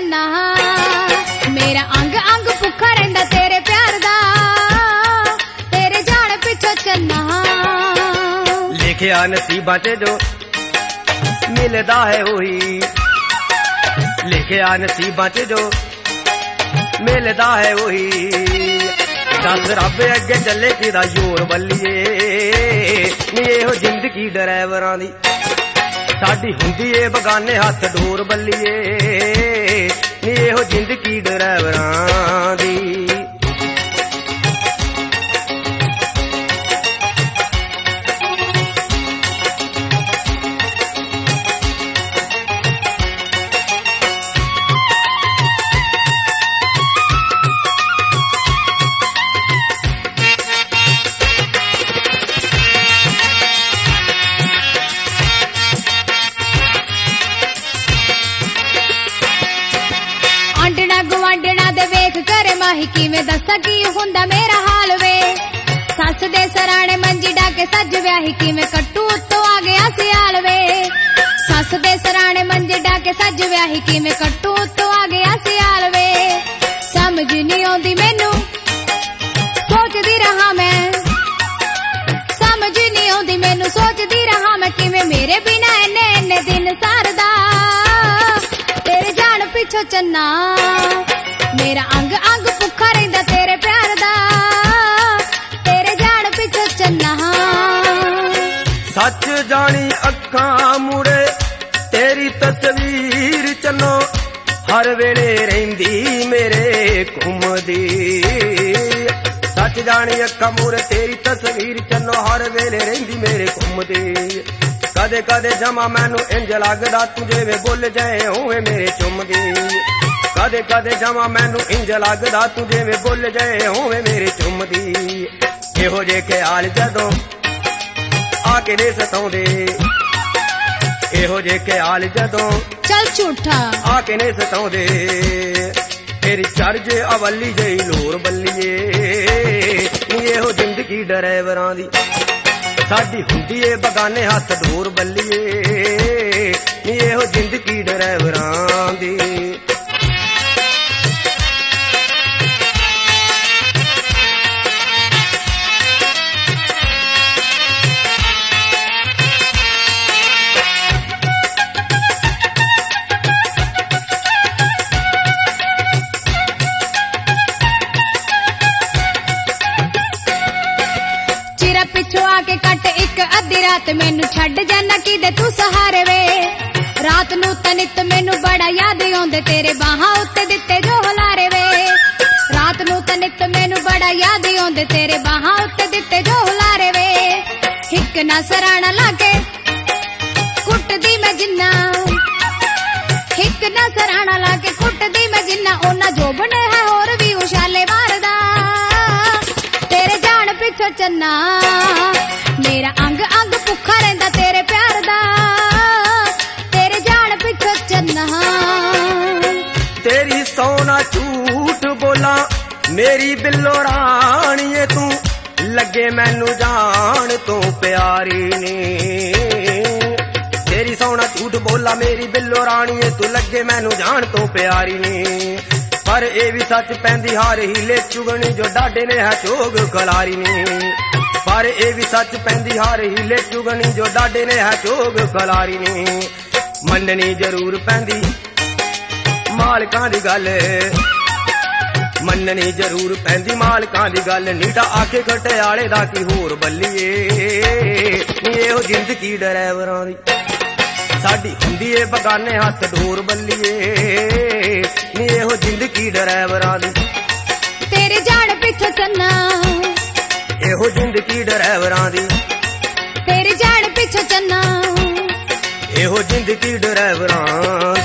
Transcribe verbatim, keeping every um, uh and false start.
चन्ना मेरा अंग अंग भुखा रहिंदा तेरे प्यार दा तेरे जाण पिछो चन्ना लिखिया नसीबां च जो मिलदा है वही लिखिया नसीबां च जो मिलदा है वही दस रब अगे चले किदा जोर बल्लीए नी एहो जिंदगी ड्राइवरां दी साडी हुंदी ए बगाने हथ डोर बल्लीए नी एहो जिंदगी ड्राइवरां दी किवें दस्सां की हुंदा मेरा हाल वे सस दे सराणे मंजी डाके सज व्याही किवें कट्टू उत्तों आ गया सियाल वे सस दे सराणे मंजी डाके सज व्याही किवें कट्टू उत्तों आ गया सियाल वे समझ नहीं आउंदी मैनू सोचदी रहा मैं समझ नहीं आउंदी मैनू सोचदी रहा मैं किवें मेरे बिना इन्ने इन्ने दिन सरदा तेरे जान पिछो चन्ना मेरा अंग अंग भुखा रहिंदा तेरे प्यार दा तेरे जान पिछो चन्ना सच जानी अखां मुड़े तेरी तस्वीर चन्नो हर वेले रहिंदी मेरे घुमदी सच जानी अखां मुड़े तेरी तस्वीर चन्नो हर वेले रहिंदी मेरे घुमदी कदे कदे जमा मैनू इंज लगदा तू जिवें बुल जाए होवे मेरे चुमदी कदे कदे जमा मैनू इंज लगदा तू जिवें बुल जाए होवे मेरे चुमदी इहो जे ख्याल जदों आके ने सताउंदे इहो जे ख्याल जदों चल झूठा आके ने सताउंदे तेरी चरजे अवली जई लोर बल्लीए नी इहो जिंदगी ड्राइवरां दी साडी हुंदी ए बगाने हथ डोर बल्लीए नी इहो जिंदगी ड्राइवरां दी अद्धी रात मैनू छड्ड जाना किदे तू सहारे वे रात नू तां नित मैनू बड़ा याद आउंदे तेरे बाहां उत्ते दित्ते जो हुलारे वे रात नू तां नित मैनू बड़ा याद आउंदे तेरे बाहां उत्ते दित्ते जो हुलारे वे हिक ना सराणा लाके कुटदी मैं जिन्ना हिक ना सराणा लाके कुटदी मैं जिन्ना ओना जोबन है होर भी उछाले मारदा तेरे जान पिछो चन्ना मेरा अंग अंग भुखा रहिंदा तेरे प्यार दा तेरे जान पिछो चन्ना तेरी सोना झूठ बोला मेरी बिल्लो राणीए तू लगे मैनू जान तो प्यारी नी तेरी सोना झूठ बोला मेरी बिल्लो राणीए तू लगे मैनू जान तो प्यारी नी पर ए भी सच पैंदी हार हीले चुगनी जो डाडे ने है चोग खलारी नी पर ए भी सच पैंदी हार हीले चुगनी जो डाडे ने है चोग खलारी नी मननी जरूर पैंदी मालकां दी गल मननी जरूर पैंदी मालकां दी गल नीटा आखे खटियाले दा की होर बल्लीए नी इहो जिंदगी ड्राइवरां दी साडी हुंदी ए बगाने हथ डोर बल्लीए नी इहो जिंदगी ड्राइवरां दी तेरे जान पिछो चन्ना इहो जिंदगी ड्राइवरां दी तेरे जान पिछो चन्ना इहो जिंदगी ड्राइवरां